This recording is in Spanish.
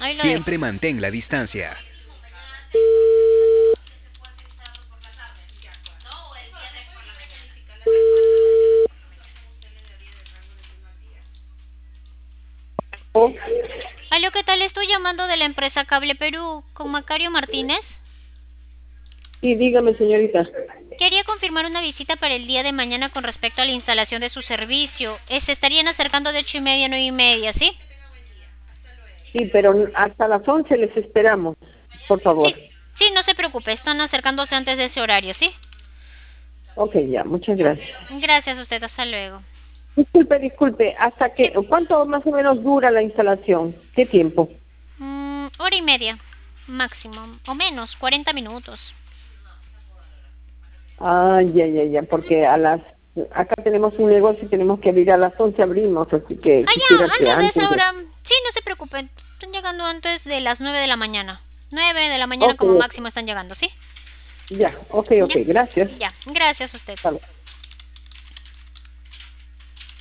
Ahí lo dejo. Siempre mantén la distancia. Oh, Aló, ¿qué tal? Estoy llamando de la empresa Cable Perú con Macario Martínez. sí, dígame, señorita. Quería confirmar una visita para el día de mañana con respecto a la instalación de su servicio. Se estarían acercando de 8:30 a 9:30, ¿sí? Sí, pero hasta las 11 les esperamos, por favor. Sí, sí, no se preocupe, están acercándose antes de ese horario, ¿sí? Ok, ya, muchas gracias. Gracias a usted, hasta luego. Disculpe, Sí, ¿cuánto más o menos dura la instalación? ¿Qué tiempo? hora y media, máximo, o menos, 40 minutos. Ah, ya, porque acá tenemos un negocio y tenemos que abrir a las 11 abrimos, así que Ah, quisiera ya, que antes de esa antes de... hora. Sí, no se preocupen, están llegando antes de las 9 de la mañana. 9 de la mañana Ok, como máximo están llegando, ¿sí? ya, ok, Ya, gracias. ya, gracias a usted. Hasta luego.